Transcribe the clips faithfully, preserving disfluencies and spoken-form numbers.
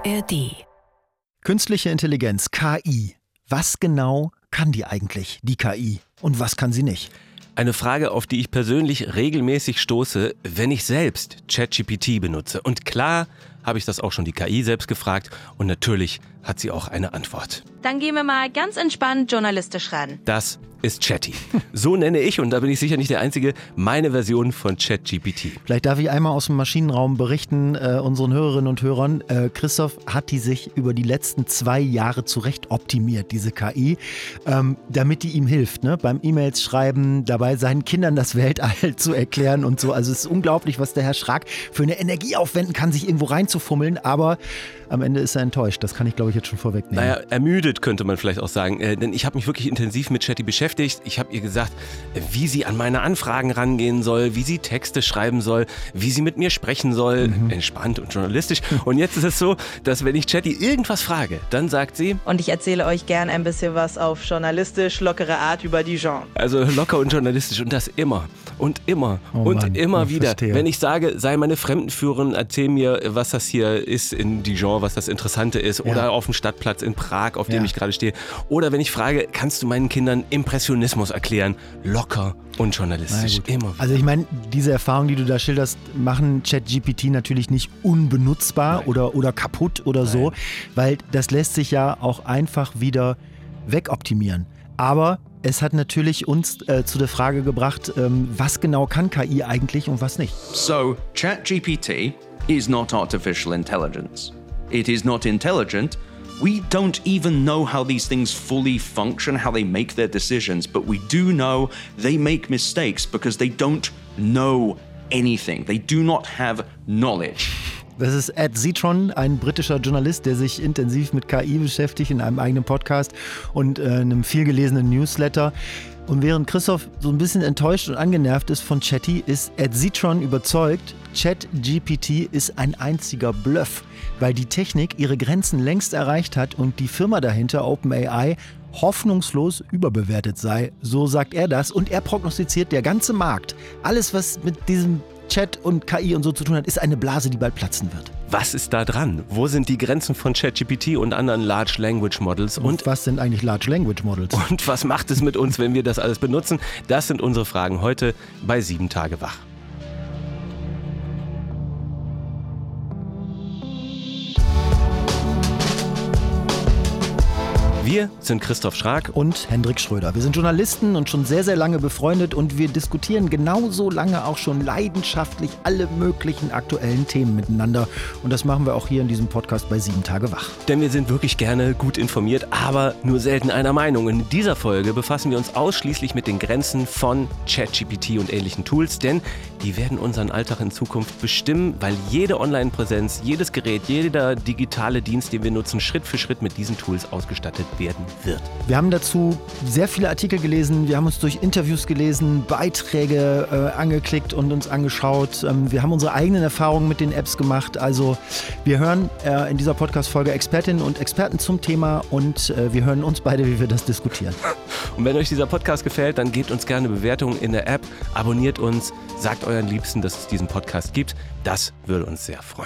R D. Künstliche Intelligenz, K I. Was genau kann die eigentlich, die K I? Und was kann sie nicht? Eine Frage, auf die ich persönlich regelmäßig stoße, wenn ich selbst ChatGPT benutze. Und klar habe ich das auch schon die K I selbst gefragt und natürlich hat sie auch eine Antwort. Dann gehen wir mal ganz entspannt journalistisch ran. Das ist Chatty. So nenne ich, und da bin ich sicher nicht der Einzige, meine Version von ChatGPT. Vielleicht darf ich einmal aus dem Maschinenraum berichten, äh, unseren Hörerinnen und Hörern. Äh, Christoph hat die sich über die letzten zwei Jahre zurecht optimiert, diese K I, ähm, damit die ihm hilft, ne? Beim E-Mails schreiben, dabei seinen Kindern das Weltall zu erklären und so. Also es ist unglaublich, was der Herr Schrag für eine Energie aufwenden kann, sich irgendwo reinzufummeln, aber am Ende ist er enttäuscht. Das kann ich, glaube ich, jetzt schon vorwegnehmen. Naja, ermüdet könnte man vielleicht auch sagen, äh, denn ich habe mich wirklich intensiv mit Chatty beschäftigt. Ich habe ihr gesagt, wie sie an meine Anfragen rangehen soll, wie sie Texte schreiben soll, wie sie mit mir sprechen soll, mhm. entspannt und journalistisch. Und jetzt ist es so, dass wenn ich Chatty irgendwas frage, dann sagt sie... Und ich erzähle euch gern ein bisschen was auf journalistisch lockere Art über Dijon. Also locker und journalistisch und das immer und immer oh und Mann, immer ich wieder. verstehe. Wenn ich sage, sei meine Fremdenführerin, erzähl mir, was das hier ist in Dijon, was das Interessante ist, Ja. oder auf dem Stadtplatz in Prag, auf dem Ja. ich gerade stehe. Oder wenn ich frage, kannst du meinen Kindern Impressionismus erklären? Locker und journalistisch. Immer wieder. Also ich meine, diese Erfahrungen, die du da schilderst, machen ChatGPT natürlich nicht unbenutzbar oder, oder kaputt oder so, Nein. weil das lässt sich ja auch einfach wieder wegoptimieren. Aber es hat natürlich uns äh, zu der Frage gebracht, ähm, was genau kann K I eigentlich und was nicht. So, ChatGPT is not artificial intelligence. It is not intelligent. We don't even know how these things fully function, how they make their decisions, but we do know they make mistakes because they don't know anything. They do not have knowledge. Das ist Ed Zitron, ein britischer Journalist, der sich intensiv mit K I beschäftigt in einem eigenen Podcast und äh, einem vielgelesenen Newsletter. Und während Christoph so ein bisschen enttäuscht und angenervt ist von Chatty, ist Ed Zitron überzeugt, ChatGPT ist ein einziger Bluff, weil die Technik ihre Grenzen längst erreicht hat und die Firma dahinter, OpenAI, hoffnungslos überbewertet sei. So sagt er das und er prognostiziert, der ganze Markt, alles was mit diesem Chat und K I und so zu tun hat, ist eine Blase, die bald platzen wird. Was ist da dran? Wo sind die Grenzen von ChatGPT und anderen Large Language Models? Und, Und, was sind eigentlich Large Language Models? und was macht es mit uns, wenn wir das alles benutzen? Das sind unsere Fragen heute bei sieben Tage wach. Wir sind Christoph Schrag. Und Hendrik Schröder. Wir sind Journalisten und schon sehr, sehr lange befreundet und wir diskutieren genauso lange auch schon leidenschaftlich alle möglichen aktuellen Themen miteinander. Und das machen wir auch hier in diesem Podcast bei sieben Tage wach. Denn wir sind wirklich gerne gut informiert, aber nur selten einer Meinung. In dieser Folge befassen wir uns ausschließlich mit den Grenzen von ChatGPT und ähnlichen Tools, denn die werden unseren Alltag in Zukunft bestimmen, weil jede Online-Präsenz, jedes Gerät, jeder digitale Dienst, den wir nutzen, Schritt für Schritt mit diesen Tools ausgestattet werden wird. Wir haben dazu sehr viele Artikel gelesen, wir haben uns durch Interviews gelesen, Beiträge äh, angeklickt und uns angeschaut. Ähm, wir haben unsere eigenen Erfahrungen mit den Apps gemacht. Also wir hören äh, in dieser Podcast-Folge Expertinnen und Experten zum Thema und äh, wir hören uns beide, wie wir das diskutieren. Und wenn euch dieser Podcast gefällt, dann gebt uns gerne Bewertungen in der App, abonniert uns, sagt euren Liebsten, dass es diesen Podcast gibt. Das würde uns sehr freuen.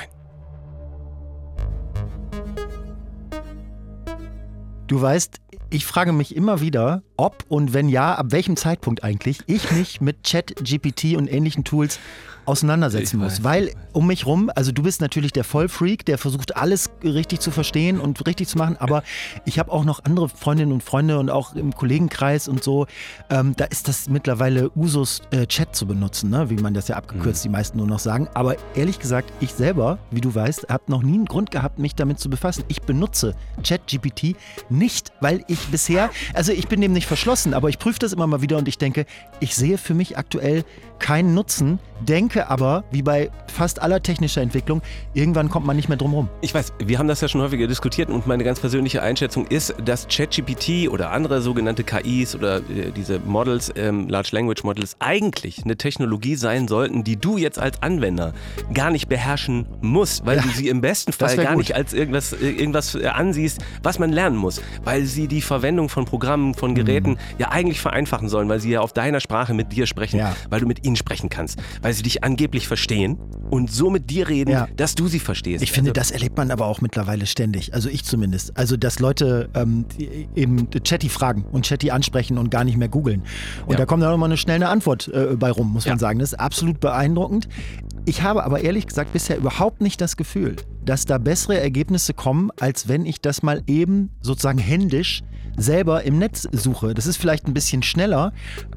Du weißt, ich frage mich immer wieder, ob und wenn ja, ab welchem Zeitpunkt eigentlich ich mich mit ChatGPT und ähnlichen Tools auseinandersetzen Ich muss. weiß. Weil um mich rum, also du bist natürlich der Vollfreak, der versucht alles richtig zu verstehen und richtig zu machen, aber ich habe auch noch andere Freundinnen und Freunde und auch im Kollegenkreis und so, ähm, da ist das mittlerweile Usus, äh, Chat zu benutzen, ne? Wie man das ja abgekürzt die meisten nur noch sagen. Aber ehrlich gesagt, ich selber, wie du weißt, habe noch nie einen Grund gehabt, mich damit zu befassen. Ich benutze ChatGPT nicht, weil ich bisher, also ich bin dem nicht verschlossen, aber ich prüfe das immer mal wieder und ich denke, ich sehe für mich aktuell keinen Nutzen, denke aber, wie bei fast aller technischer Entwicklung, irgendwann kommt man nicht mehr drum rum. Ich weiß, wir haben das ja schon häufiger diskutiert und meine ganz persönliche Einschätzung ist, dass ChatGPT oder andere sogenannte K Is oder äh, diese Models, ähm, Large Language Models, eigentlich eine Technologie sein sollten, die du jetzt als Anwender gar nicht beherrschen musst, weil Ja, du sie im besten das Fall wär gar gut. nicht als irgendwas, äh, irgendwas äh, ansiehst, was man lernen muss, weil sie die Verwendung von Programmen, von Geräten ja eigentlich vereinfachen sollen, weil sie ja auf deiner Sprache mit dir sprechen, Ja. weil du mit ihnen sprechen kannst, weil sie dich angeblich verstehen und so mit dir reden, Ja. dass du sie verstehst. Ich finde, also, das erlebt man aber auch mittlerweile ständig. Also ich zumindest. Also dass Leute ähm, die eben Chatty fragen und Chatty ansprechen und gar nicht mehr googeln. Und Ja. da kommt dann auch mal eine schnelle Antwort äh, bei rum, muss man Ja. sagen. Das ist absolut beeindruckend. Ich habe aber ehrlich gesagt bisher überhaupt nicht das Gefühl, dass da bessere Ergebnisse kommen, als wenn ich das mal eben sozusagen händisch selber im Netz suche. Das ist vielleicht ein bisschen schneller,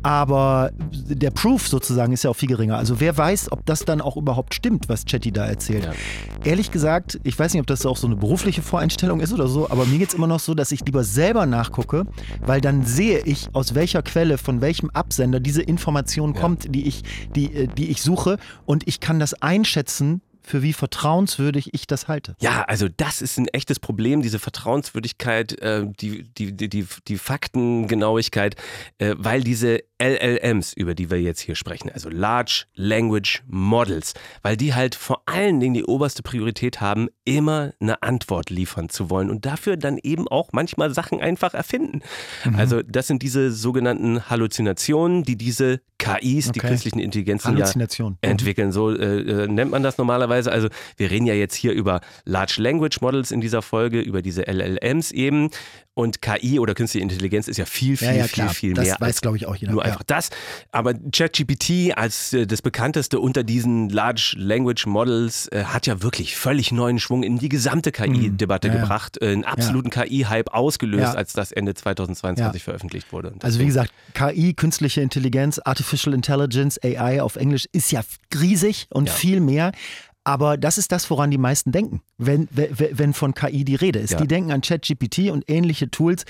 aber der Proof sozusagen ist ja auch viel geringer. Also wer weiß, ob das dann auch überhaupt stimmt, was Chatty da erzählt. Ja. Ehrlich gesagt, ich weiß nicht, ob das auch so eine berufliche Voreinstellung ist oder so, aber mir geht es immer noch so, dass ich lieber selber nachgucke, weil dann sehe ich, aus welcher Quelle, von welchem Absender diese Information Ja. kommt, die ich, die, äh, die ich suche, und ich kann das einschätzen, für wie vertrauenswürdig ich das halte. Ja, also das ist ein echtes Problem, diese Vertrauenswürdigkeit, äh, die, die, die, die, die Faktengenauigkeit, äh, weil diese L L Ms, über die wir jetzt hier sprechen, also Large Language Models, weil die halt vor allen Dingen die oberste Priorität haben, immer eine Antwort liefern zu wollen und dafür dann eben auch manchmal Sachen einfach erfinden. Mhm. Also das sind diese sogenannten Halluzinationen, die diese K Is, die Okay. künstlichen Intelligenzen ja Halluzination. entwickeln. So äh, äh, nennt man das normalerweise. Also wir reden ja jetzt hier über Large Language Models in dieser Folge, über diese L L Ms eben. Und K I oder künstliche Intelligenz ist ja viel, viel, Ja, ja, viel, klar. viel Das mehr weiß, als glaube ich, auch jeder. nur Ja. einfach das. Aber ChatGPT als äh, das bekannteste unter diesen Large Language Models äh, hat ja wirklich völlig neuen Schwung in die gesamte K I-Debatte Ja, ja. gebracht, äh, einen absoluten K I-Hype ausgelöst, Ja. als das Ende zweitausendzweiundzwanzig Ja. veröffentlicht wurde. Und Also wie deswegen- gesagt, K I, künstliche Intelligenz, Artificial Intelligence, A I auf Englisch, ist ja riesig und Ja. viel mehr. Aber das ist das, woran die meisten denken, wenn, wenn, wenn von K I die Rede ist. Ja. Die denken an ChatGPT und ähnliche Tools,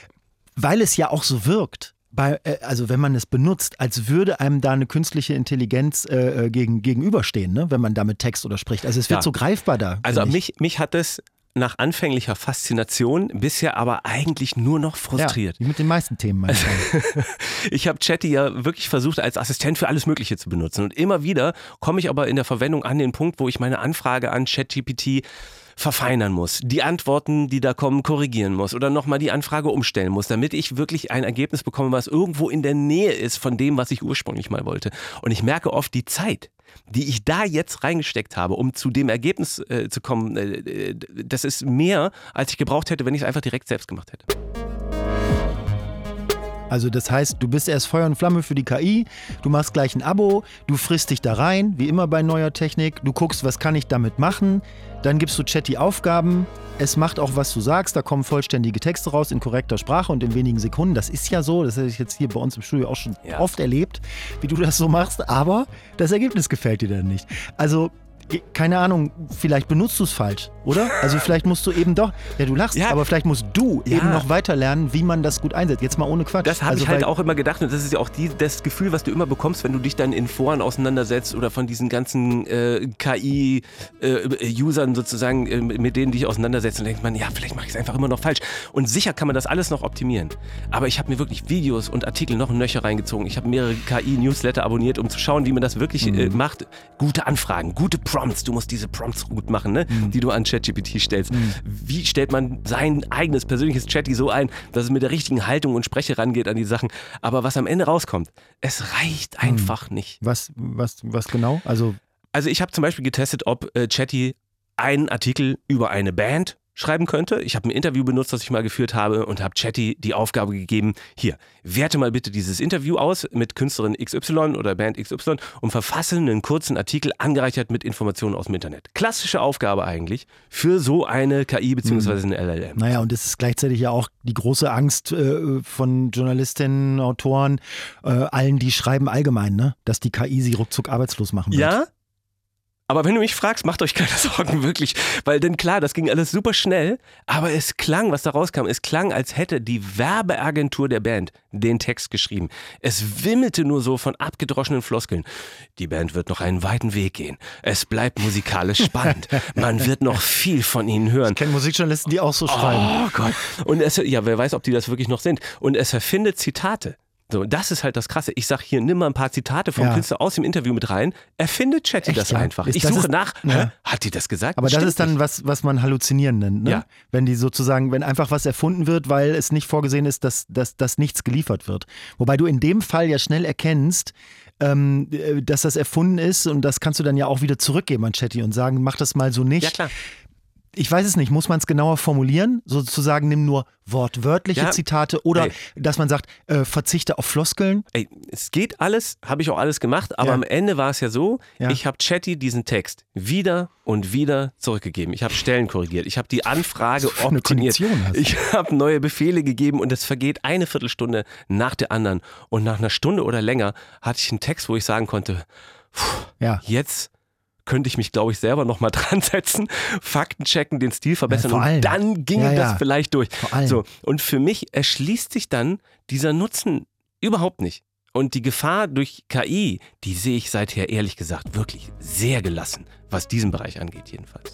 weil es ja auch so wirkt. Bei, äh, also wenn man es benutzt, als würde einem da eine künstliche Intelligenz äh, gegen, gegenüberstehen, ne? Wenn man damit Text oder spricht. Also es wird Ja. so greifbar da. Also finde ich. mich, mich hat es nach anfänglicher Faszination bisher aber eigentlich nur noch frustriert. Ja, wie mit den meisten Themen manchmal. Ich habe Chatty ja wirklich versucht, als Assistent für alles Mögliche zu benutzen. Und immer wieder komme ich aber in der Verwendung an den Punkt, wo ich meine Anfrage an ChatGPT verfeinern muss, die Antworten, die da kommen, korrigieren muss oder nochmal die Anfrage umstellen muss, damit ich wirklich ein Ergebnis bekomme, was irgendwo in der Nähe ist von dem, was ich ursprünglich mal wollte. Und ich merke oft, die Zeit, die ich da jetzt reingesteckt habe, um zu dem Ergebnis äh, zu kommen, äh, das ist mehr, als ich gebraucht hätte, wenn ich es einfach direkt selbst gemacht hätte. Also das heißt, du bist erst Feuer und Flamme für die K I, du machst gleich ein Abo, du frisst dich da rein, wie immer bei neuer Technik, du guckst, was kann ich damit machen, dann gibst du Chatty Aufgaben, es macht auch, was du sagst, da kommen vollständige Texte raus in korrekter Sprache und in wenigen Sekunden. Das ist ja so, das habe ich jetzt hier bei uns im Studio auch schon Ja. oft erlebt, wie du das so machst, aber das Ergebnis gefällt dir dann nicht. Also keine Ahnung, vielleicht benutzt du es falsch, oder? Also vielleicht musst du eben doch, ja du lachst, Ja. aber vielleicht musst du Ja. eben noch weiter lernen, wie man das gut einsetzt. Jetzt mal ohne Quatsch. Das habe also, ich halt weil- auch immer gedacht und das ist ja auch die, das Gefühl, was du immer bekommst, wenn du dich dann in Foren auseinandersetzt oder von diesen ganzen äh, K I-Usern sozusagen, äh, mit denen dich auseinandersetzt und denkt man, ja, vielleicht mache ich es einfach immer noch falsch. Und sicher kann man das alles noch optimieren. Aber ich habe mir wirklich Videos und Artikel noch nöcher reingezogen. Ich habe mehrere K I-Newsletter abonniert, um zu schauen, wie man das wirklich äh, macht. Gute Anfragen, gute Prompts. Du musst diese Prompts gut machen, ne? die du an ChatGPT stellst. Wie stellt man sein eigenes persönliches Chatty so ein, dass es mit der richtigen Haltung und Spreche rangeht an die Sachen. Aber was am Ende rauskommt, es reicht einfach nicht. Was, was, was genau? Also, Also ich habe zum Beispiel getestet, ob äh, Chatty einen Artikel über eine Band schreiben könnte. Ich habe ein Interview benutzt, das ich mal geführt habe und habe Chatty die Aufgabe gegeben, hier, werte mal bitte dieses Interview aus mit Künstlerin X Y oder Band X Y und verfasse einen kurzen Artikel angereichert mit Informationen aus dem Internet. Klassische Aufgabe eigentlich für so eine K I bzw. eine L L M. naja, und es ist gleichzeitig ja auch die große Angst äh, von Journalistinnen, Autoren, äh, allen, die schreiben allgemein, ne? Dass die K I sie ruckzuck arbeitslos machen wird. Ja, aber wenn du mich fragst, macht euch keine Sorgen, wirklich. Weil denn klar, das ging alles super schnell, aber es klang, was da rauskam, es klang, als hätte die Werbeagentur der Band den Text geschrieben. Es wimmelte nur so von abgedroschenen Floskeln. Die Band wird noch einen weiten Weg gehen. Es bleibt musikalisch spannend. Man wird noch viel von ihnen hören. Ich kenne Musikjournalisten, die auch so schreiben. Oh Gott. Und es, ja, wer weiß, ob die das wirklich noch sind. Und es erfindet Zitate. So, das ist halt das Krasse. Ich sag hier, nimm mal ein paar Zitate vom Ja. Künstler aus dem Interview mit rein. Erfindet Chatty Echt, das ja? einfach. Ist- Ich das suche ist- nach, ja. hä? Hat die das gesagt? Aber das Stimmt ist dann nicht. was, was man halluzinieren nennt, ne? Ja. Wenn die sozusagen, wenn einfach was erfunden wird, weil es nicht vorgesehen ist, dass, dass, dass nichts geliefert wird. Wobei du in dem Fall ja schnell erkennst, ähm, dass das erfunden ist und das kannst du dann ja auch wieder zurückgeben an Chatty und sagen, mach das mal so nicht. Ja, klar. Ich weiß es nicht, muss man es genauer formulieren? Sozusagen, nimm nur wortwörtliche Ja. Zitate oder Ey. dass man sagt, äh, verzichte auf Floskeln. Ey, es geht alles, habe ich auch alles gemacht, aber Ja. am Ende war es ja so, Ja. ich habe Chatty diesen Text wieder und wieder zurückgegeben. Ich habe Stellen korrigiert, ich habe die Anfrage Was du für eine optimiert, Kondition hast. ich habe neue Befehle gegeben und es vergeht eine Viertelstunde nach der anderen. Und nach einer Stunde oder länger hatte ich einen Text, wo ich sagen konnte, pff, Ja. jetzt könnte ich mich, glaube ich, selber nochmal dran setzen, Fakten checken, den Stil verbessern Ja, vor allem. und dann ginge Ja, ja. das vielleicht durch. Vor allem. So, und für mich erschließt sich dann dieser Nutzen überhaupt nicht. Und die Gefahr durch K I, die sehe ich seither ehrlich gesagt wirklich sehr gelassen, was diesen Bereich angeht jedenfalls.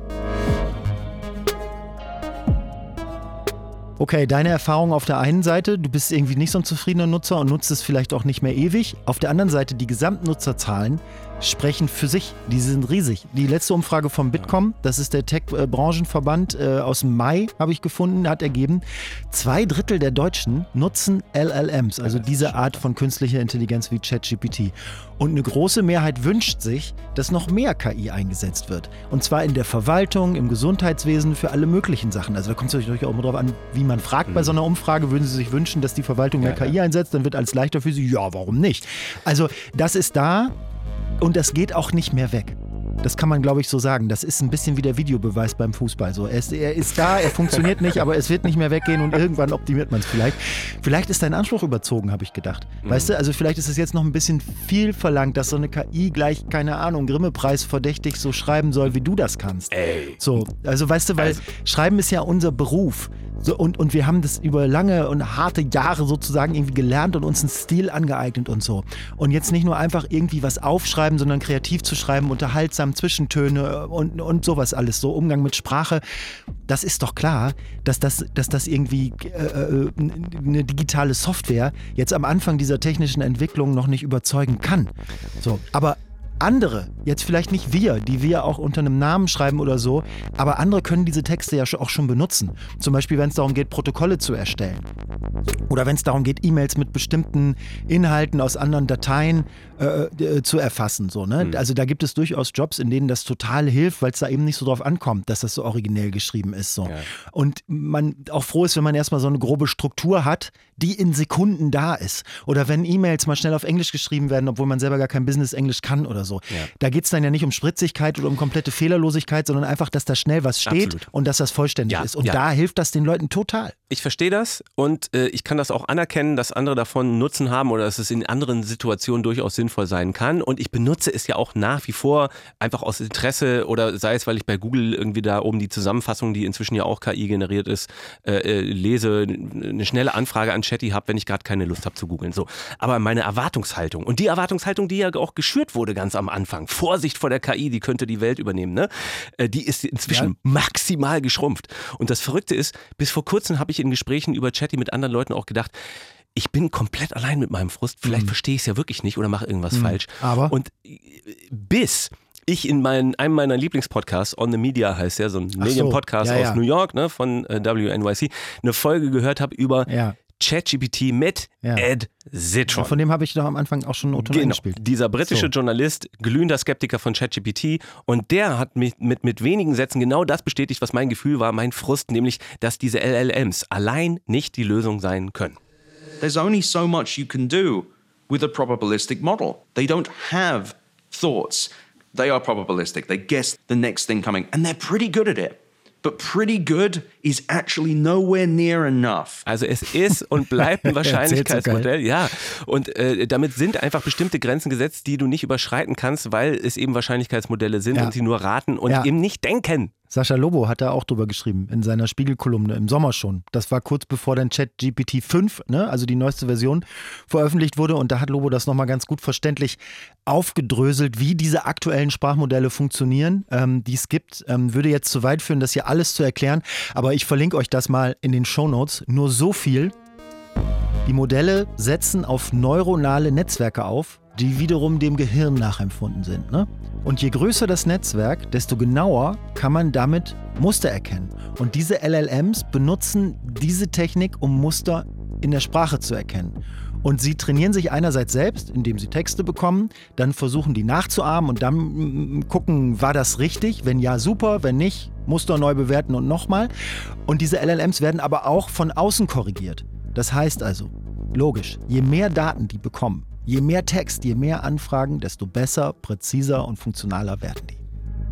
Okay, deine Erfahrung auf der einen Seite, du bist irgendwie nicht so ein zufriedener Nutzer und nutzt es vielleicht auch nicht mehr ewig. Auf der anderen Seite, die Gesamtnutzerzahlen sprechen für sich. Die sind riesig. Die letzte Umfrage vom Bitkom, das ist der Tech-Branchenverband äh, aus dem Mai, habe ich gefunden, hat ergeben, zwei Drittel der Deutschen nutzen L L Ms, also diese Art von künstlicher Intelligenz wie ChatGPT. Und eine große Mehrheit wünscht sich, dass noch mehr K I eingesetzt wird. Und zwar in der Verwaltung, im Gesundheitswesen, für alle möglichen Sachen. Also da kommt es natürlich auch immer drauf an, wie man fragt bei so einer Umfrage. Würden Sie sich wünschen, dass die Verwaltung mehr K I einsetzt? Dann wird alles leichter für Sie. Ja, warum nicht? Also das ist da. Und das geht auch nicht mehr weg. Das kann man, glaube ich, so sagen. Das ist ein bisschen wie der Videobeweis beim Fußball. So, er, ist, er ist da, er funktioniert nicht, aber es wird nicht mehr weggehen und irgendwann optimiert man es vielleicht. Vielleicht ist dein Anspruch überzogen, habe ich gedacht. Weißt du, also vielleicht ist es jetzt noch ein bisschen viel verlangt, dass so eine K I gleich, keine Ahnung, Grimme-Preis verdächtig so schreiben soll, wie du das kannst. Ey. So, also weißt du, weil Also- Schreiben ist ja unser Beruf. So, und, und wir haben das über lange und harte Jahre sozusagen irgendwie gelernt und uns einen Stil angeeignet und so. Und jetzt nicht nur einfach irgendwie was aufschreiben, sondern kreativ zu schreiben, unterhaltsam, Zwischentöne und, und sowas alles, so Umgang mit Sprache. Das ist doch klar, dass das, dass das irgendwie äh, äh, eine digitale Software jetzt am Anfang dieser technischen Entwicklung noch nicht überzeugen kann. So, aber andere, jetzt vielleicht nicht wir, die wir auch unter einem Namen schreiben oder so, aber andere können diese Texte ja auch schon benutzen. Zum Beispiel, wenn es darum geht, Protokolle zu erstellen. Oder wenn es darum geht, E-Mails mit bestimmten Inhalten aus anderen Dateien äh, äh, zu erfassen. So, ne? Mhm. Also da gibt es durchaus Jobs, in denen das total hilft, weil es da eben nicht so drauf ankommt, dass das so originell geschrieben ist. So. Ja. Und man auch froh ist, wenn man erstmal so eine grobe Struktur hat, die in Sekunden da ist. Oder wenn E-Mails mal schnell auf Englisch geschrieben werden, obwohl man selber gar kein Business-Englisch kann oder so. Ja. Da geht es dann ja nicht um Spritzigkeit oder um komplette Fehlerlosigkeit, sondern einfach, dass da schnell was steht Absolut. und dass das vollständig Ja, ist. Und ja. da hilft das den Leuten total. Ich verstehe das und äh, ich kann das auch anerkennen, dass andere davon Nutzen haben oder dass es in anderen Situationen durchaus sinnvoll sein kann. Und ich benutze es ja auch nach wie vor einfach aus Interesse oder sei es, weil ich bei Google irgendwie da oben die Zusammenfassung, die inzwischen ja auch K I generiert ist, äh, äh, lese, eine schnelle Anfrage an Chatty habe, wenn ich gerade keine Lust habe zu googeln. So. Aber meine Erwartungshaltung und die Erwartungshaltung, die ja auch geschürt wurde ganz am Anfang, Vorsicht vor der K I, die könnte die Welt übernehmen, ne? Äh, die ist inzwischen Ja. maximal geschrumpft. Und das Verrückte ist, bis vor kurzem habe ich in Gesprächen über Chatty mit anderen Leuten auch gedacht, ich bin komplett allein mit meinem Frust, vielleicht Mhm. verstehe ich es ja wirklich nicht oder mache irgendwas Mhm. falsch. Aber? Und äh, bis ich in mein, einem meiner Lieblingspodcasts, On the Media heißt ja, so ein Ach so, Medienpodcast ja, aus ja. New York, ne, von äh, W N Y C, eine Folge gehört habe über Ja. ChatGPT mit Ja. Ed Zitron. Von dem habe ich doch am Anfang auch schon ein Otto Genau, gespielt. dieser britische So. Journalist, glühender Skeptiker von ChatGPT und der hat mich mit, mit wenigen Sätzen genau das bestätigt, was mein Gefühl war, mein Frust, nämlich, dass diese L L Ms allein nicht die Lösung sein können. There's only so much you can do with a probabilistic model. They don't have thoughts. They are probabilistic. They guess the next thing coming, and they're pretty good at it. But pretty good is actually nowhere near enough. Also es ist und bleibt ein Erzähl's so Wahrscheinlichkeitsmodell, ja. Und äh, damit sind einfach bestimmte Grenzen gesetzt, die du nicht überschreiten kannst, weil es eben Wahrscheinlichkeitsmodelle sind Ja. und sie nur raten und Ja. eben nicht denken. Sascha Lobo hat da auch drüber geschrieben, in seiner Spiegelkolumne im Sommer schon. Das war kurz bevor dann ChatGPT fünf, ne, also die neueste Version, veröffentlicht wurde. Und da hat Lobo das nochmal ganz gut verständlich aufgedröselt, wie diese aktuellen Sprachmodelle funktionieren, ähm, die es gibt. Ähm, würde jetzt zu weit führen, das hier alles zu erklären. Aber ich verlinke euch das mal in den Shownotes. Nur so viel. Die Modelle setzen auf neuronale Netzwerke auf, die wiederum dem Gehirn nachempfunden sind. Ne? Und je größer das Netzwerk, desto genauer kann man damit Muster erkennen. Und diese L L Ms benutzen diese Technik, um Muster in der Sprache zu erkennen. Und sie trainieren sich einerseits selbst, indem sie Texte bekommen, dann versuchen die nachzuahmen und dann mm, gucken, war das richtig? Wenn ja, super, wenn nicht, Muster neu bewerten und nochmal. Und diese L L Ms werden aber auch von außen korrigiert. Das heißt also, logisch, je mehr Daten die bekommen, je mehr Text, je mehr Anfragen, desto besser, präziser und funktionaler werden die.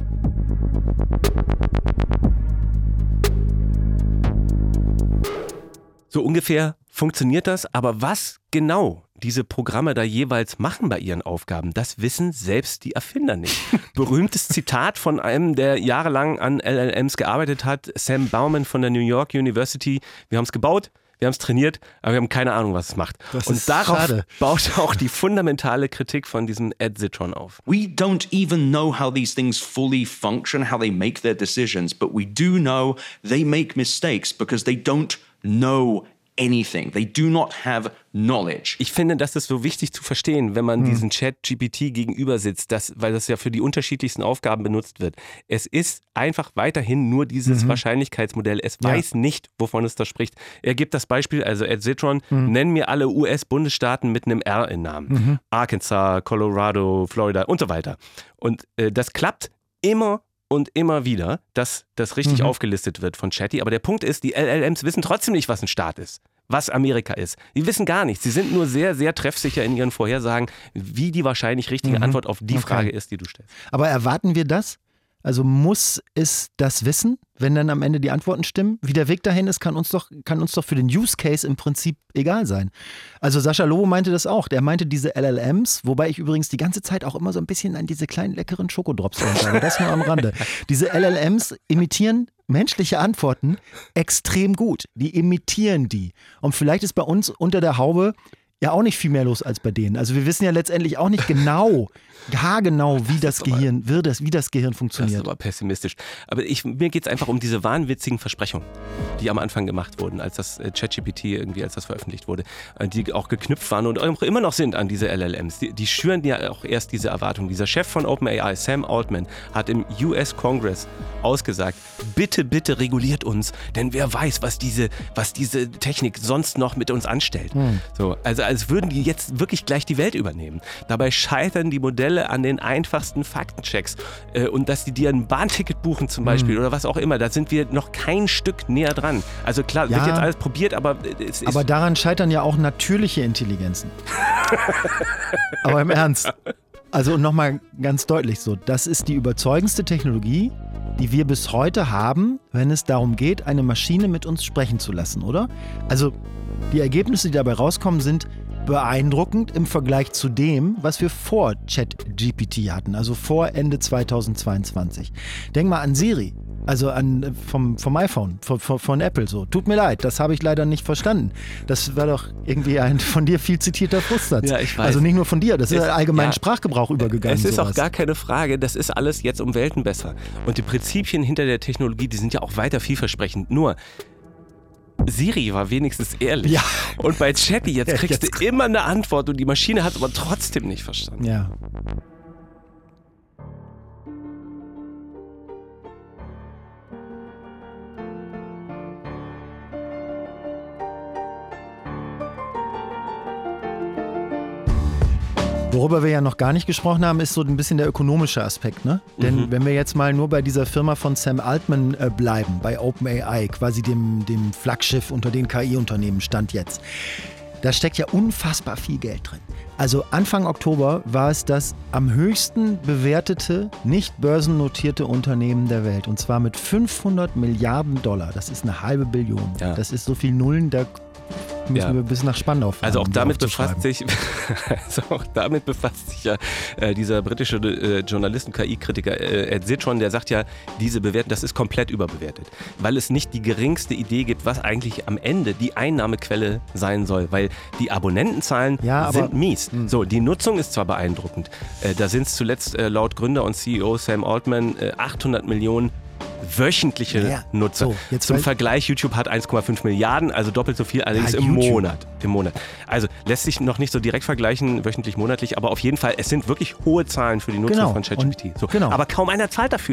So ungefähr funktioniert das, aber was genau diese Programme da jeweils machen bei ihren Aufgaben, das wissen selbst die Erfinder nicht. Berühmtes Zitat von einem, der jahrelang an L L Ms gearbeitet hat, Sam Bauman von der New York University. Wir haben es gebaut, wir haben es trainiert, aber wir haben keine Ahnung, was es macht. Das Und ist darauf schade. baut auch die fundamentale Kritik von diesem Ed Zitron auf. We don't even know how these things fully function, how they make their decisions, but we do know they make mistakes because they don't know anything. They do not have knowledge. Ich finde, das ist so wichtig zu verstehen, wenn man Hm. diesen Chat-G P T gegenüber sitzt, dass, weil das ja für die unterschiedlichsten Aufgaben benutzt wird. Es ist einfach weiterhin nur dieses Mhm. Wahrscheinlichkeitsmodell. Es Ja. weiß nicht, wovon es da spricht. Er gibt das Beispiel, also Ed Zitron, Mhm. nenn mir alle U S-Bundesstaaten mit einem R in Namen. Mhm. Arkansas, Colorado, Florida und so weiter. Und äh, das klappt immer und immer wieder, dass das richtig Mhm. aufgelistet wird von Chatty. Aber der Punkt ist, die L L Ms wissen trotzdem nicht, was ein Staat ist, was Amerika ist. Die wissen gar nichts. Sie sind nur sehr, sehr treffsicher in ihren Vorhersagen, wie die wahrscheinlich richtige Mhm. Antwort auf die Okay. Frage ist, die du stellst. Aber erwarten wir das? Also muss es das wissen, wenn dann am Ende die Antworten stimmen? Wie der Weg dahin ist, kann uns doch, kann uns doch für den Use Case im Prinzip egal sein. Also Sascha Lobo meinte das auch. Der meinte diese L L Ms, wobei ich übrigens die ganze Zeit auch immer so ein bisschen an diese kleinen leckeren Schokodrops denke, aber das nur am Rande. Diese L L Ms imitieren menschliche Antworten extrem gut. Die imitieren die. Und vielleicht ist bei uns unter der Haube ja auch nicht viel mehr los als bei denen. Also wir wissen ja letztendlich auch nicht genau, haargenau, wie das, ist aber- Gehirn, wie das, wie das Gehirn Das ist funktioniert. aber pessimistisch. Aber ich, mir geht es einfach um diese wahnwitzigen Versprechungen, die am Anfang gemacht wurden, als das äh, ChatGPT irgendwie, als das veröffentlicht wurde, äh, die auch geknüpft waren und auch immer noch sind an diese L L Ms. Die, die schüren ja auch erst diese Erwartungen. Dieser Chef von OpenAI, Sam Altman, hat im U S Congress ausgesagt, bitte, bitte reguliert uns, denn wer weiß, was diese, was diese Technik sonst noch mit uns anstellt. So, also als würden die jetzt wirklich gleich die Welt übernehmen. Dabei scheitern die Modelle an den einfachsten Faktenchecks äh, und dass die dir ein Bahnticket buchen zum Beispiel oder was auch immer, da sind wir noch kein Stück näher dran. Also klar, Ja. wird jetzt alles probiert, aber es ist... Aber daran scheitern ja auch natürliche Intelligenzen. Aber im Ernst. Also nochmal ganz deutlich so, das ist die überzeugendste Technologie, die wir bis heute haben, wenn es darum geht, eine Maschine mit uns sprechen zu lassen, oder? Also die Ergebnisse, die dabei rauskommen, sind beeindruckend im Vergleich zu dem, was wir vor ChatGPT hatten, also vor Ende zweitausendzweiundzwanzig. Denk mal an Siri. Also an, vom, vom iPhone, von, von, von Apple so. Tut mir leid, das habe ich leider nicht verstanden. Das war doch irgendwie ein von dir viel zitierter Frustsatz. Ja, ich weiß. Also nicht nur von dir, das ist Es- in allgemeinen ja. Sprachgebrauch übergegangen. Es ist sowas. auch gar keine Frage, das ist alles jetzt um Welten besser. Und die Prinzipien hinter der Technologie, die sind ja auch weiter vielversprechend. Nur, Siri war wenigstens ehrlich. Ja. Und bei Chatty, jetzt Ja, kriegst jetzt- du immer eine Antwort und die Maschine hat es aber trotzdem nicht verstanden. Ja. Worüber wir ja noch gar nicht gesprochen haben, ist so ein bisschen der ökonomische Aspekt, ne? Denn Mhm. wenn wir jetzt mal nur bei dieser Firma von Sam Altman äh, bleiben, bei OpenAI, quasi dem, dem Flaggschiff unter den K I-Unternehmen Stand jetzt, da steckt ja unfassbar viel Geld drin. Also Anfang Oktober war es das am höchsten bewertete, nicht börsennotierte Unternehmen der Welt. Und zwar mit fünfhundert Milliarden Dollar. Das ist eine halbe Billion. Ja. Das ist so viel Nullen, da müssen Ja. wir bis nach Spandau fahren. Also auch um die damit befasst aufzuschreiben. sich, also auch damit befasst sich ja äh, dieser britische äh, Journalisten-K I-Kritiker äh, Ed Zitron, der sagt ja, diese Bewertung, das ist komplett überbewertet, weil es nicht die geringste Idee gibt, was eigentlich am Ende die Einnahmequelle sein soll, weil die Abonnentenzahlen Ja, aber- sind mies. So, die Nutzung ist zwar beeindruckend, äh, da sind es zuletzt äh, laut Gründer und C E O Sam Altman äh, achthundert Millionen wöchentliche Ja, Nutzer. so, jetzt Zum weiß- Vergleich, YouTube hat eins Komma fünf Milliarden, also doppelt so viel, allerdings Ja, im YouTube. Monat. Im Monat. Also lässt sich noch nicht so direkt vergleichen, wöchentlich, monatlich, aber auf jeden Fall, es sind wirklich hohe Zahlen für die Nutzung Genau. von ChatGPT. Und- So. genau. Aber kaum einer zahlt dafür.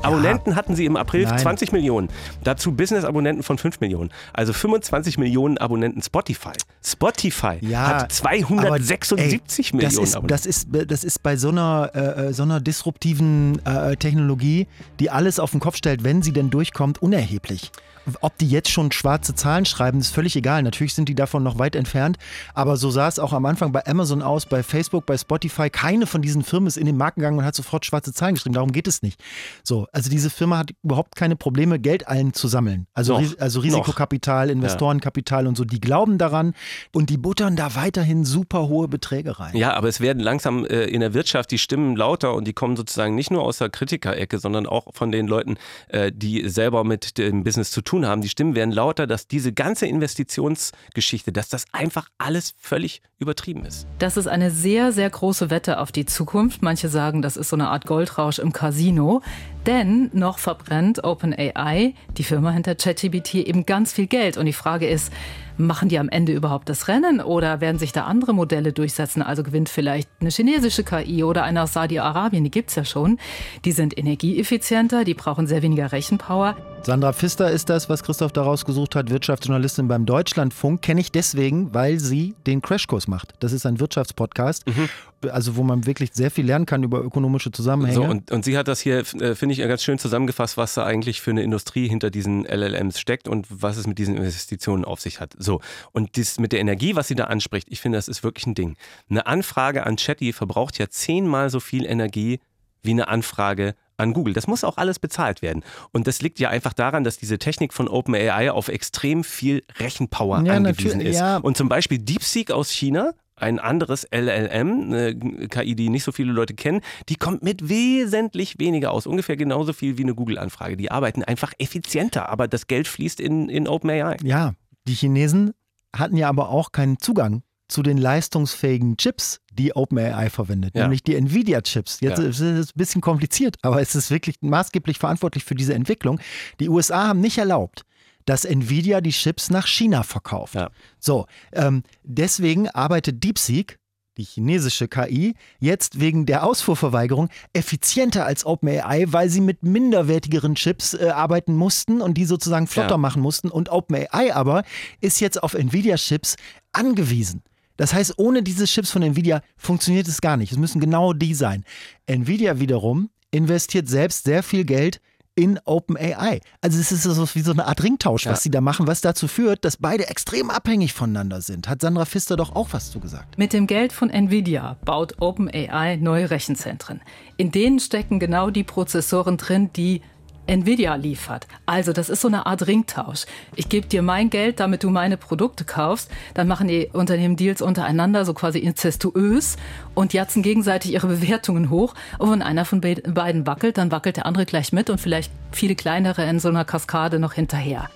Abonnenten hatten sie im April Nein. zwanzig Millionen. Dazu Business-Abonnenten von fünf Millionen. Also fünfundzwanzig Millionen Abonnenten Spotify. Spotify Ja, hat zweihundertsechsundsiebzig aber, ey, Millionen das ist, Abonnenten. das ist, das ist bei so einer, äh, so einer disruptiven äh, Technologie, die alles auf den Kopf stellt, wenn sie denn durchkommt, unerheblich. Ob die jetzt schon schwarze Zahlen schreiben, ist völlig egal. Natürlich sind die davon noch weit entfernt. Aber so sah es auch am Anfang bei Amazon aus, bei Facebook, bei Spotify. Keine von diesen Firmen ist in den Markt gegangen und hat sofort schwarze Zahlen geschrieben. Darum geht es nicht. So, also diese Firma hat überhaupt keine Probleme, Geld allen zu sammeln. Also, Noch. Ris- also Risikokapital, Investorenkapital und so. Die glauben daran und die buttern da weiterhin super hohe Beträge rein. Ja, aber es werden langsam äh, in der Wirtschaft die Stimmen lauter und die kommen sozusagen nicht nur aus der Kritikerecke, sondern auch von den Leuten, äh, die selber mit dem Business zu tun haben. Die Stimmen werden lauter, dass diese ganze Investitionsgeschichte, dass das einfach alles völlig übertrieben ist. Das ist eine sehr, sehr große Wette auf die Zukunft. Manche sagen, das ist so eine Art Goldrausch im Casino. Denn noch verbrennt OpenAI, die Firma hinter ChatGPT, eben ganz viel Geld. Und die Frage ist, machen die am Ende überhaupt das Rennen oder werden sich da andere Modelle durchsetzen? Also gewinnt vielleicht eine chinesische K I oder eine aus Saudi-Arabien, die gibt's ja schon. Die sind energieeffizienter, die brauchen sehr weniger Rechenpower. Sandra Pfister ist das, was Christoph daraus gesucht hat, Wirtschaftsjournalistin beim Deutschlandfunk. Kenne ich deswegen, weil sie den Crashkurs macht. Das ist ein Wirtschaftspodcast, mhm. also wo man wirklich sehr viel lernen kann über ökonomische Zusammenhänge. So, und, und sie hat das hier, äh, finde ich, ganz schön zusammengefasst, was da eigentlich für eine Industrie hinter diesen L L Ms steckt und was es mit diesen Investitionen auf sich hat. So, und das mit der Energie, was sie da anspricht, ich finde, das ist wirklich ein Ding. Eine Anfrage an Chatty verbraucht ja zehnmal so viel Energie wie eine Anfrage an Google. Das muss auch alles bezahlt werden. Und das liegt ja einfach daran, dass diese Technik von OpenAI auf extrem viel Rechenpower ja, angewiesen ist. Ja. Und zum Beispiel DeepSeek aus China, ein anderes L L M, eine K I, die nicht so viele Leute kennen, die kommt mit wesentlich weniger aus. Ungefähr genauso viel wie eine Google-Anfrage. Die arbeiten einfach effizienter, aber das Geld fließt in, in OpenAI. Ja, die Chinesen hatten ja aber auch keinen Zugang zu den leistungsfähigen Chips, die OpenAI verwendet, ja. nämlich die Nvidia-Chips. Jetzt ja. ist es ein bisschen kompliziert, aber es ist wirklich maßgeblich verantwortlich für diese Entwicklung. Die U S A haben nicht erlaubt, dass Nvidia die Chips nach China verkauft. Ja. So, ähm, deswegen arbeitet DeepSeek, die chinesische K I, jetzt wegen der Ausfuhrverweigerung effizienter als OpenAI, weil sie mit minderwertigeren Chips äh, arbeiten mussten und die sozusagen flotter ja. machen mussten. Und OpenAI aber ist jetzt auf Nvidia-Chips angewiesen. Das heißt, ohne diese Chips von Nvidia funktioniert es gar nicht. Es müssen genau die sein. Nvidia wiederum investiert selbst sehr viel Geld in OpenAI. Also es ist so wie so eine Art Ringtausch, ja. was sie da machen, was dazu führt, dass beide extrem abhängig voneinander sind. Hat Sandra Pfister doch auch was zu gesagt. Mit dem Geld von Nvidia baut OpenAI neue Rechenzentren. In denen stecken genau die Prozessoren drin, die Nvidia liefert. Also das ist so eine Art Ringtausch. Ich gebe dir mein Geld, damit du meine Produkte kaufst. Dann machen die Unternehmen Deals untereinander, so quasi inzestuös und jatzen gegenseitig ihre Bewertungen hoch. Und wenn einer von be- beiden wackelt, dann wackelt der andere gleich mit und vielleicht viele kleinere in so einer Kaskade noch hinterher.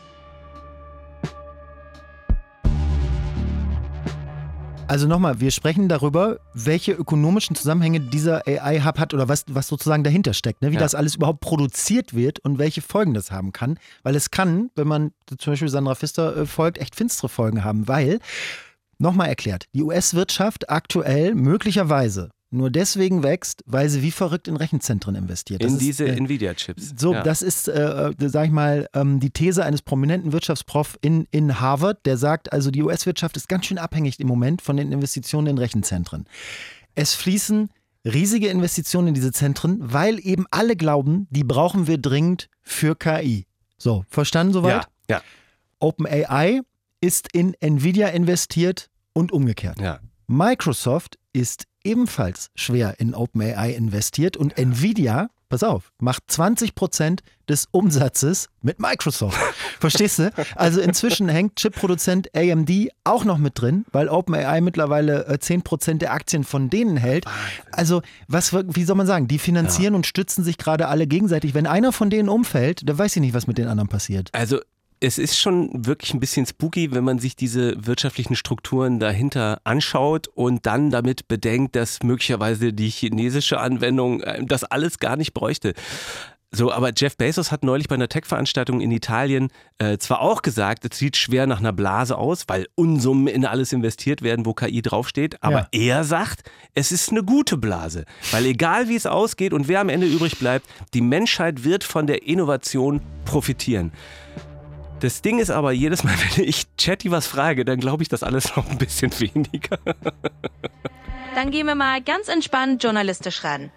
Also nochmal, wir sprechen darüber, welche ökonomischen Zusammenhänge dieser A I-Hub hat oder was, was sozusagen dahinter steckt, ne? wie ja. das alles überhaupt produziert wird und welche Folgen das haben kann. Weil es kann, wenn man zum Beispiel Sandra Pfister äh, folgt, echt finstere Folgen haben, weil, nochmal erklärt, die U S-Wirtschaft aktuell möglicherweise nur deswegen wächst, weil sie wie verrückt in Rechenzentren investiert. Das in ist, diese äh, Nvidia-Chips. So, ja. das ist, äh, sag ich mal, ähm, die These eines prominenten Wirtschaftsprof in, in Harvard, der sagt, also die U S-Wirtschaft ist ganz schön abhängig im Moment von den Investitionen in Rechenzentren. Es fließen riesige Investitionen in diese Zentren, weil eben alle glauben, die brauchen wir dringend für K I. So, verstanden soweit? Ja, ja. OpenAI ist in Nvidia investiert und umgekehrt. Ja. Microsoft ist ebenfalls schwer in OpenAI investiert und ja. Nvidia, pass auf, macht zwanzig Prozent des Umsatzes mit Microsoft. Verstehst du? Also inzwischen hängt Chipproduzent A M D auch noch mit drin, weil OpenAI mittlerweile zehn Prozent der Aktien von denen hält. Also was, wie soll man sagen, die finanzieren ja. und stützen sich gerade alle gegenseitig. Wenn einer von denen umfällt, dann weiß ich nicht, was mit den anderen passiert. Also es ist schon wirklich ein bisschen spooky, wenn man sich diese wirtschaftlichen Strukturen dahinter anschaut und dann damit bedenkt, dass möglicherweise die chinesische Anwendung das alles gar nicht bräuchte. So, aber Jeff Bezos hat neulich bei einer Tech-Veranstaltung in Italien äh, zwar auch gesagt, es sieht schwer nach einer Blase aus, weil Unsummen in alles investiert werden, wo K I draufsteht, aber ja. er sagt, es ist eine gute Blase, weil egal wie es ausgeht und wer am Ende übrig bleibt, die Menschheit wird von der Innovation profitieren. Das Ding ist aber, jedes Mal, wenn ich Chatty was frage, dann glaube ich das alles noch ein bisschen weniger. Dann gehen wir mal ganz entspannt journalistisch ran.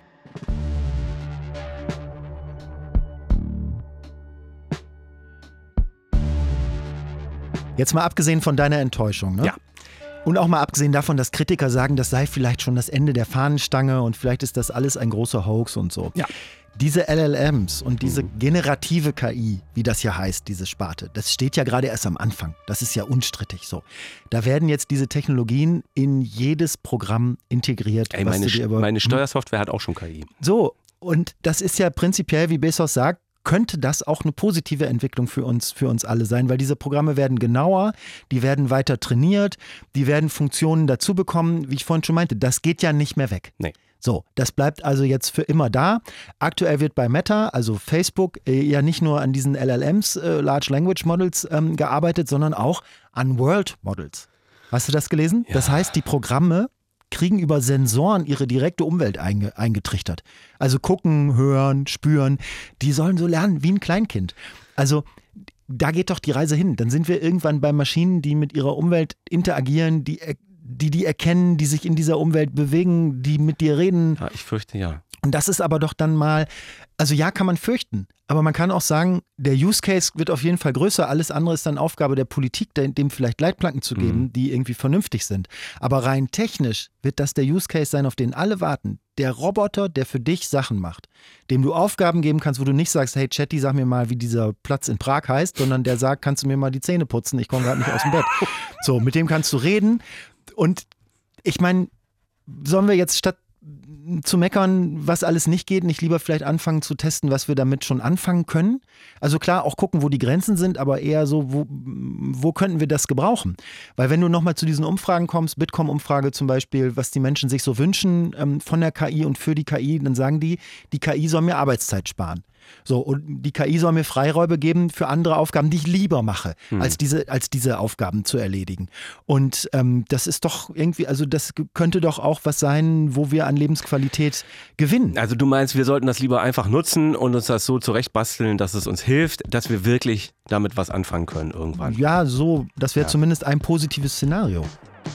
Jetzt mal abgesehen von deiner Enttäuschung, ne? Ja. Und auch mal abgesehen davon, dass Kritiker sagen, das sei vielleicht schon das Ende der Fahnenstange und vielleicht ist das alles ein großer Hoax und so. Ja. Diese L L Ms und diese generative K I, wie das ja heißt, diese Sparte, das steht ja gerade erst am Anfang. Das ist ja unstrittig so. Da werden jetzt diese Technologien in jedes Programm integriert. Ey, was meine, du dir über, meine Steuersoftware hat auch schon K I. So, und das ist ja prinzipiell, wie Bezos sagt, könnte das auch eine positive Entwicklung für uns, für uns alle sein, weil diese Programme werden genauer, die werden weiter trainiert, die werden Funktionen dazu bekommen, wie ich vorhin schon meinte, das geht ja nicht mehr weg. Nee. So, das bleibt also jetzt für immer da. Aktuell wird bei Meta, also Facebook, äh, ja nicht nur an diesen L L Ms, äh, Large Language Models, ähm, gearbeitet, sondern auch an World Models. Hast du das gelesen? Ja. Das heißt, die Programme kriegen über Sensoren ihre direkte Umwelt einge- eingetrichtert. Also gucken, hören, spüren. Die sollen so lernen wie ein Kleinkind. Also da geht doch die Reise hin. Dann sind wir irgendwann bei Maschinen, die mit ihrer Umwelt interagieren, die, die die erkennen, die sich in dieser Umwelt bewegen, die mit dir reden. Ja, ich fürchte ja. Und das ist aber doch dann mal, also ja, kann man fürchten, aber man kann auch sagen, der Use Case wird auf jeden Fall größer. Alles andere ist dann Aufgabe der Politik, dem vielleicht Leitplanken zu geben, mhm. die irgendwie vernünftig sind. Aber rein technisch wird das der Use Case sein, auf den alle warten. Der Roboter, der für dich Sachen macht, dem du Aufgaben geben kannst, wo du nicht sagst, hey Chatty, sag mir mal, wie dieser Platz in Prag heißt, sondern der sagt, kannst du mir mal die Zähne putzen, ich komme gerade nicht aus dem Bett. So, mit dem kannst du reden. Und ich meine, sollen wir jetzt statt zu meckern, was alles nicht geht, nicht lieber vielleicht anfangen zu testen, was wir damit schon anfangen können? Also klar, auch gucken, wo die Grenzen sind, aber eher so, wo, wo könnten wir das gebrauchen? Weil wenn du nochmal zu diesen Umfragen kommst, Bitkom-Umfrage zum Beispiel, was die Menschen sich so wünschen ähm, von der K I und für die K I, dann sagen die, die K I soll mir Arbeitszeit sparen. So, und die K I soll mir Freiräume geben für andere Aufgaben, die ich lieber mache, hm. als, diese, als diese Aufgaben zu erledigen. Und ähm, das ist doch irgendwie, also das könnte doch auch was sein, wo wir an Lebensqualität gewinnen. Also du meinst, wir sollten das lieber einfach nutzen und uns das so zurechtbasteln, dass es uns hilft, dass wir wirklich damit was anfangen können irgendwann. Ja, so, das wäre ja. zumindest ein positives Szenario.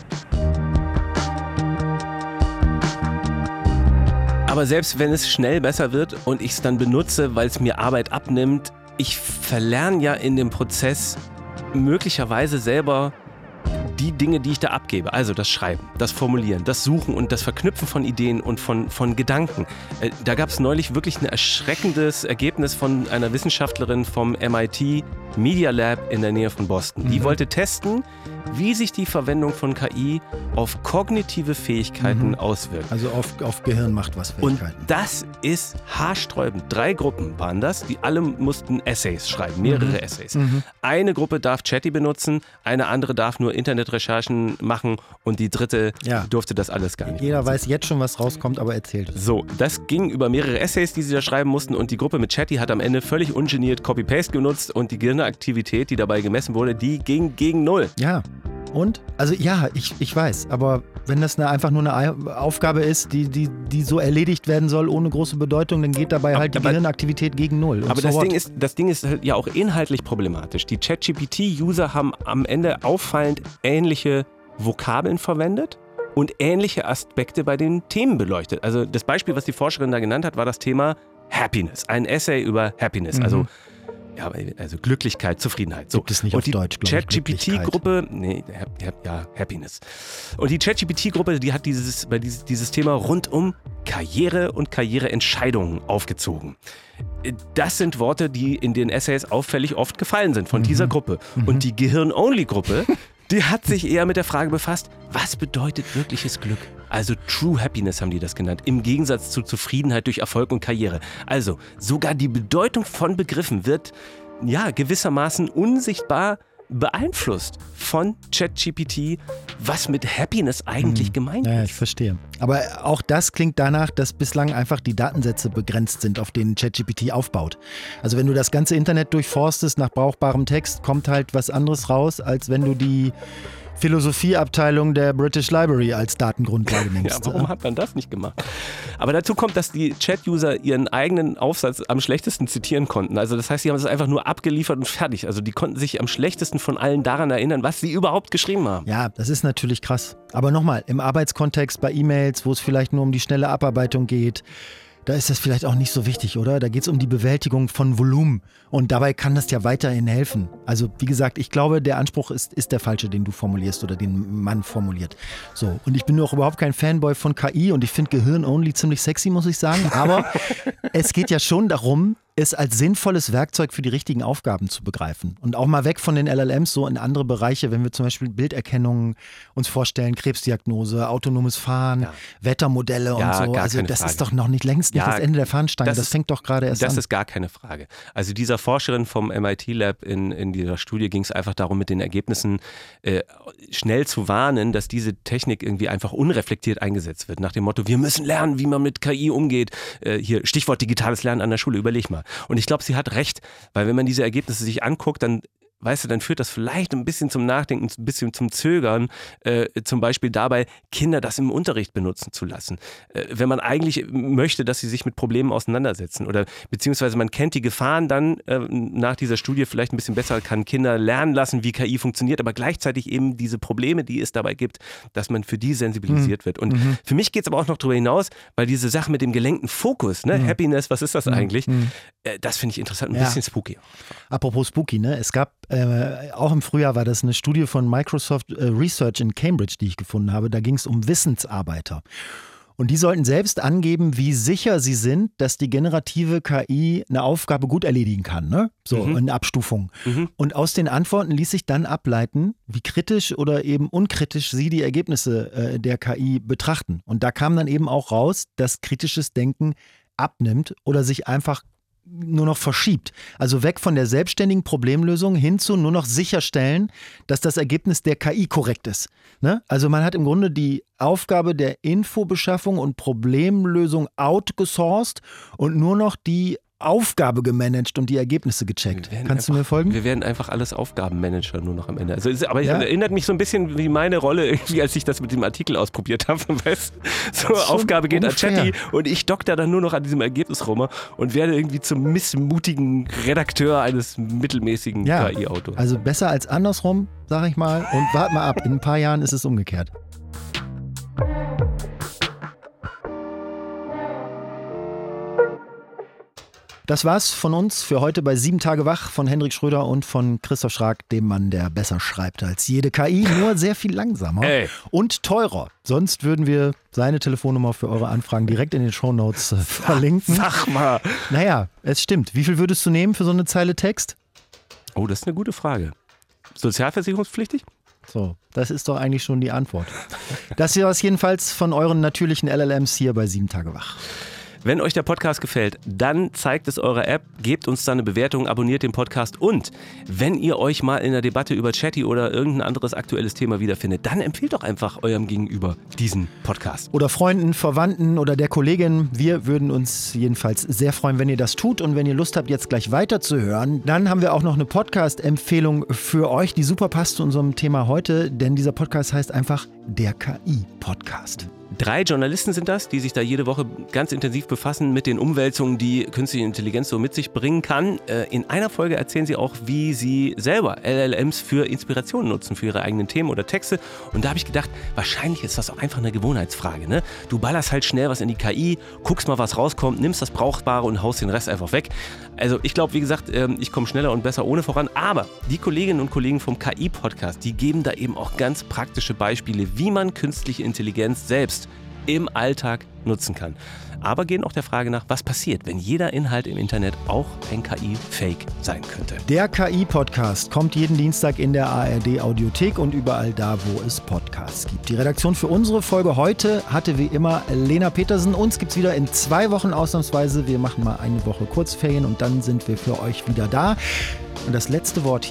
Aber selbst wenn es schnell besser wird und ich es dann benutze, weil es mir Arbeit abnimmt, ich verlerne ja in dem Prozess möglicherweise selber die Dinge, die ich da abgebe. Also das Schreiben, das Formulieren, das Suchen und das Verknüpfen von Ideen und von, von Gedanken. Äh, da gab es neulich wirklich ein erschreckendes Ergebnis von einer Wissenschaftlerin vom M I T Media Lab in der Nähe von Boston. Die mhm. wollte testen, wie sich die Verwendung von K I auf kognitive Fähigkeiten mhm. auswirkt. Also auf, auf Gehirn-Macht-was-Fähigkeiten. Und das ist haarsträubend. Drei Gruppen waren das, die alle mussten Essays schreiben, mehrere mhm. Essays. Mhm. Eine Gruppe darf Chatty benutzen, eine andere darf nur Internetrecherchen machen und die dritte ja. durfte das alles gar nicht. Jeder benutzen. Weiß jetzt schon, was rauskommt, aber erzählt es. So, das ging über mehrere Essays, die sie da schreiben mussten und die Gruppe mit Chatty hat am Ende völlig ungeniert Copy-Paste genutzt und die Gehirnaktivität, die dabei gemessen wurde, die ging gegen null. Ja. Und? Also ja, ich, ich weiß, aber wenn das eine, einfach nur eine Aufgabe ist, die, die, die so erledigt werden soll, ohne große Bedeutung, dann geht dabei halt die aber, Gehirnaktivität gegen null. Und aber so das what? Ding ist, das Ding ist halt ja auch inhaltlich problematisch. Die ChatGPT-User haben am Ende auffallend ähnliche Vokabeln verwendet und ähnliche Aspekte bei den Themen beleuchtet. Also das Beispiel, was die Forscherin da genannt hat, war das Thema Happiness. Ein Essay über Happiness, mhm. also Ja, also Glücklichkeit, Zufriedenheit. So. Gibt es nicht und auf die Deutsch, ChatGPT-Gruppe, nee, ja, Happiness. Und die ChatGPT-Gruppe, die hat dieses, bei dieses, dieses Thema rund um Karriere und Karriereentscheidungen aufgezogen. Das sind Worte, die in den Essays auffällig oft gefallen sind von mhm. dieser Gruppe. Mhm. Und die Gehirn-Only-Gruppe, die hat sich eher mit der Frage befasst, was bedeutet wirkliches Glück? Also True Happiness haben die das genannt, im Gegensatz zu Zufriedenheit durch Erfolg und Karriere. Also sogar die Bedeutung von Begriffen wird ja gewissermaßen unsichtbar beeinflusst von ChatGPT, was mit Happiness eigentlich hm. gemeint ja, ist. Ich verstehe. Aber auch das klingt danach, dass bislang einfach die Datensätze begrenzt sind, auf denen ChatGPT aufbaut. Also wenn du das ganze Internet durchforstest nach brauchbarem Text, kommt halt was anderes raus, als wenn du die Philosophieabteilung der British Library als Datengrundlage nimmst. Ja, warum hat man das nicht gemacht? Aber dazu kommt, dass die Chat-User ihren eigenen Aufsatz am schlechtesten zitieren konnten. Also das heißt, sie haben es einfach nur abgeliefert und fertig. Also die konnten sich am schlechtesten von allen daran erinnern, was sie überhaupt geschrieben haben. Ja, das ist natürlich krass. Aber nochmal, im Arbeitskontext bei E-Mails, wo es vielleicht nur um die schnelle Abarbeitung geht, da ist das vielleicht auch nicht so wichtig, oder? Da geht es um die Bewältigung von Volumen und dabei kann das ja weiterhin helfen. Also wie gesagt, ich glaube, der Anspruch ist, ist der falsche, den du formulierst oder den Mann formuliert. So, und ich bin auch überhaupt kein Fanboy von K I und ich finde Gehirn-only ziemlich sexy, muss ich sagen. Aber es geht ja schon darum, es als sinnvolles Werkzeug für die richtigen Aufgaben zu begreifen. Und auch mal weg von den L L Ms so in andere Bereiche, wenn wir zum Beispiel Bilderkennung uns vorstellen, Krebsdiagnose, autonomes Fahren, ja. Wettermodelle und ja, so. Also das Frage. ist doch noch nicht längst nicht ja, das Ende der Fahnenstange. Das, das fängt doch gerade erst das an. Das ist gar keine Frage. Also dieser Forscherin vom M I T Lab in, in dieser Studie ging es einfach darum, mit den Ergebnissen äh, schnell zu warnen, dass diese Technik irgendwie einfach unreflektiert eingesetzt wird. Nach dem Motto, wir müssen lernen, wie man mit K I umgeht. Äh, hier Stichwort digitales Lernen an der Schule, überleg mal. Und ich glaube, sie hat recht, weil wenn man diese Ergebnisse sich anguckt, dann weißt du, dann führt das vielleicht ein bisschen zum Nachdenken, ein bisschen zum Zögern, äh, zum Beispiel dabei, Kinder das im Unterricht benutzen zu lassen. Äh, wenn man eigentlich möchte, dass sie sich mit Problemen auseinandersetzen oder beziehungsweise man kennt die Gefahren dann äh, nach dieser Studie vielleicht ein bisschen besser, kann Kinder lernen lassen, wie K I funktioniert, aber gleichzeitig eben diese Probleme, die es dabei gibt, dass man für die sensibilisiert mhm. wird. Und mhm. für mich geht es aber auch noch darüber hinaus, weil diese Sache mit dem gelenkten Fokus, ne, mhm. Happiness, was ist das mhm. eigentlich? Mhm. Äh, das finde ich interessant, ein ja. bisschen spooky. Apropos spooky, ne, es gab Äh, auch im Frühjahr war das eine Studie von Microsoft äh, Research in Cambridge, die ich gefunden habe. Da ging es um Wissensarbeiter. Und die sollten selbst angeben, wie sicher sie sind, dass die generative K I eine Aufgabe gut erledigen kann. Ne? So mhm. in Abstufung. Mhm. Und aus den Antworten ließ sich dann ableiten, wie kritisch oder eben unkritisch sie die Ergebnisse äh, der K I betrachten. Und da kam dann eben auch raus, dass kritisches Denken abnimmt oder sich einfach nur noch verschiebt. Also weg von der selbstständigen Problemlösung hin zu nur noch sicherstellen, dass das Ergebnis der K I korrekt ist. Ne? Also man hat im Grunde die Aufgabe der Infobeschaffung und Problemlösung outgesourced und nur noch die Aufgabe gemanagt und die Ergebnisse gecheckt. Kannst einfach, du mir folgen? Wir werden einfach alles Aufgabenmanager nur noch am Ende. Also, aber ja? erinnert mich so ein bisschen wie meine Rolle, irgendwie, als ich das mit dem Artikel ausprobiert habe. Weißt? So, Aufgabe geht unfair. An Chatty und ich dock da dann nur noch an diesem Ergebnis rum und werde irgendwie zum missmutigen Redakteur eines mittelmäßigen ja, K I-Autos. Also besser als andersrum, sag ich mal. Und wart mal ab, in ein paar Jahren ist es umgekehrt. Das war's von uns für heute bei Sieben Tage Wach von Hendrik Schröder und von Christoph Schrag, dem Mann, der besser schreibt als jede K I, nur sehr viel langsamer Ey. und teurer. Sonst würden wir seine Telefonnummer für eure Anfragen direkt in den Shownotes äh, verlinken. Sag mal. Naja, es stimmt. Wie viel würdest du nehmen für so eine Zeile Text? Oh, das ist eine gute Frage. Sozialversicherungspflichtig? So, das ist doch eigentlich schon die Antwort. Das hier war es jedenfalls von euren natürlichen L L Ms hier bei Sieben Tage Wach. Wenn euch der Podcast gefällt, dann zeigt es eurer App, gebt uns da eine Bewertung, abonniert den Podcast und wenn ihr euch mal in der Debatte über Chatty oder irgendein anderes aktuelles Thema wiederfindet, dann empfehlt doch einfach eurem Gegenüber diesen Podcast. Oder Freunden, Verwandten oder der Kollegin. Wir würden uns jedenfalls sehr freuen, wenn ihr das tut und wenn ihr Lust habt, jetzt gleich weiterzuhören, dann haben wir auch noch eine Podcast-Empfehlung für euch, die super passt zu unserem Thema heute, denn dieser Podcast heißt einfach der K I-Podcast. Drei Journalisten sind das, die sich da jede Woche ganz intensiv befassen mit den Umwälzungen, die künstliche Intelligenz so mit sich bringen kann. In einer Folge erzählen sie auch, wie sie selber L L Ms für Inspiration nutzen, für ihre eigenen Themen oder Texte. Und da habe ich gedacht, wahrscheinlich ist das auch einfach eine Gewohnheitsfrage. Ne? Du ballerst halt schnell was in die K I, guckst mal, was rauskommt, nimmst das Brauchbare und haust den Rest einfach weg. Also ich glaube, wie gesagt, ich komme schneller und besser ohne voran. Aber die Kolleginnen und Kollegen vom K I-Podcast, die geben da eben auch ganz praktische Beispiele, wie man künstliche Intelligenz selbst im Alltag nutzen kann. Aber gehen auch der Frage nach, was passiert, wenn jeder Inhalt im Internet auch ein K I-Fake sein könnte. Der K I-Podcast kommt jeden Dienstag in der A R D-Audiothek und überall da, wo es Podcasts gibt. Die Redaktion für unsere Folge heute hatte wie immer Lena Petersen. Uns gibt es wieder in zwei Wochen ausnahmsweise. Wir machen mal eine Woche Kurzferien und dann sind wir für euch wieder da. Und das letzte Wort hier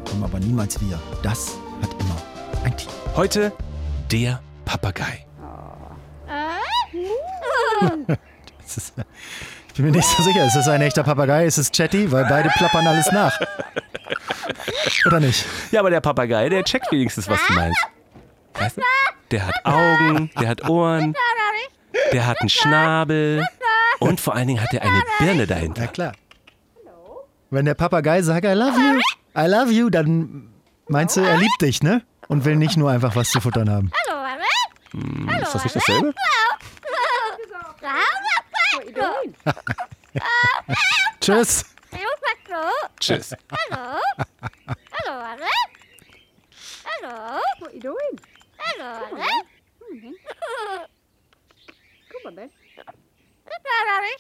kommen aber niemals wir. Das hat immer ein Team. Heute der Papagei. Das ist, ich bin mir nicht so sicher, ist das ein echter Papagei? Ist es Chatty? Weil beide plappern alles nach. Oder nicht? Ja, aber der Papagei, der checkt wenigstens, was du meinst. Weißt du? Der hat Augen, der hat Ohren, der hat einen Schnabel und vor allen Dingen hat er eine Birne dahinter. Ja, klar. Wenn der Papagei sagt, I love you, I love you, dann meinst du, er liebt dich, ne? Und will nicht nur einfach was zu futtern haben. Hm, ist das nicht dasselbe? Tschüss. Tschüss. Hello. Hello, Alex. Hello. What are you doing? Hello, Alex. Come on, then. Hello, Alex.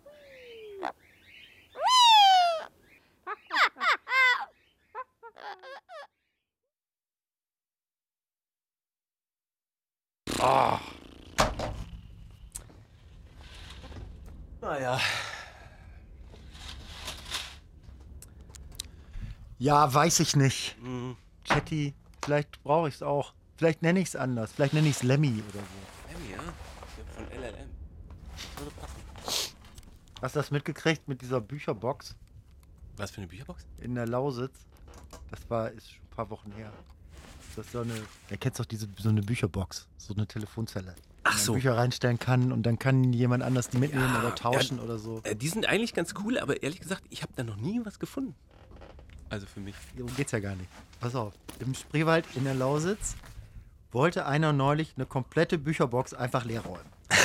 Oh. Naja. Ja, weiß ich nicht. Mhm. Chatty, vielleicht brauche ich es auch. Vielleicht nenne ich es anders. Vielleicht nenne ich es Lemmy oder so. Lemmy, ja? Von L L M. Würde passen. Hast du das mitgekriegt mit dieser Bücherbox Was für eine Bücherbox? in der Lausitz? Das war ist schon ein paar Wochen her. Das ist so eine, ihr kennt doch diese so eine Bücherbox, so eine Telefonzelle. Ach Wo man so. Bücher reinstellen kann und dann kann jemand anders die mitnehmen Ja, oder tauschen ja. oder so. Äh, die sind eigentlich ganz cool, aber ehrlich gesagt, ich habe da noch nie was gefunden. Also für mich. Darum geht's ja gar nicht. Pass auf, im Spreewald in der Lausitz wollte einer neulich eine komplette Bücherbox einfach leer räumen.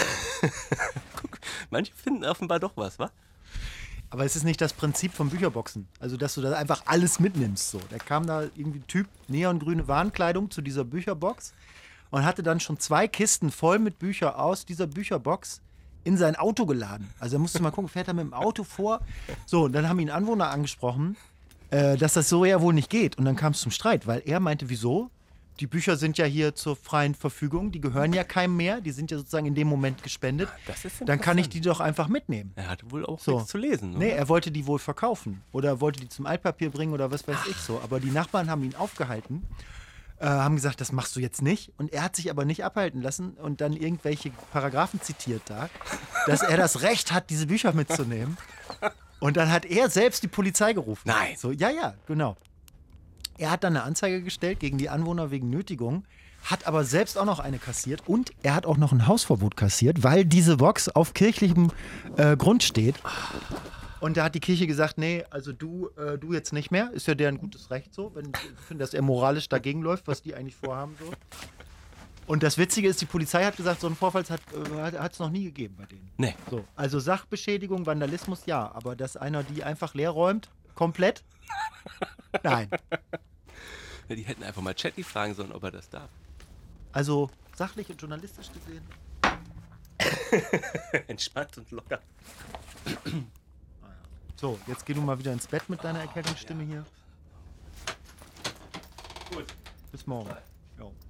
Guck, manche finden offenbar doch was, wa? Aber es ist nicht das Prinzip von Bücherboxen. Also, dass du da einfach alles mitnimmst. So. Da kam da irgendwie ein Typ, neongrüne Warnkleidung zu dieser Bücherbox und hatte dann schon zwei Kisten voll mit Büchern aus dieser Bücherbox in sein Auto geladen. Also, er musste mal gucken, fährt er mit dem Auto vor. So, und dann haben ihn Anwohner angesprochen, äh, dass das so ja wohl nicht geht. Und dann kam es zum Streit, weil er meinte, wieso? Die Bücher sind ja hier zur freien Verfügung, die gehören ja keinem mehr, die sind ja sozusagen in dem Moment gespendet. Das ist Dann kann ich interessant. die doch einfach mitnehmen. Er hatte wohl auch So. nichts zu lesen, oder? Nee, er wollte die wohl verkaufen oder wollte die zum Altpapier bringen oder was weiß ich so. Aber die Nachbarn haben ihn aufgehalten, äh, haben gesagt, das machst du jetzt nicht. Und er hat sich aber nicht abhalten lassen und dann irgendwelche Paragraphen zitiert da, dass er das Recht hat, diese Bücher mitzunehmen. Und dann hat er selbst die Polizei gerufen. Nein. So, ja, ja, genau. Er hat dann eine Anzeige gestellt gegen die Anwohner wegen Nötigung, hat aber selbst auch noch eine kassiert und er hat auch noch ein Hausverbot kassiert, weil diese Box auf kirchlichem äh, Grund steht. Und da hat die Kirche gesagt, nee, also du, äh, du jetzt nicht mehr. Ist ja deren gutes Recht so, wenn sie finden, dass er moralisch dagegen läuft, was die eigentlich vorhaben. So. Und das Witzige ist, die Polizei hat gesagt, so einen Vorfall hat es noch nie gegeben bei denen. Nee. So, also Sachbeschädigung, Vandalismus, ja. Aber dass einer die einfach leer räumt, komplett, nein. Ja, die hätten einfach mal Chatty fragen sollen, ob er das darf. Also sachlich und journalistisch gesehen. Entspannt und locker. So, jetzt geh du mal wieder ins Bett mit deiner Erkältungsstimme hier. Gut. Bis morgen. Jo.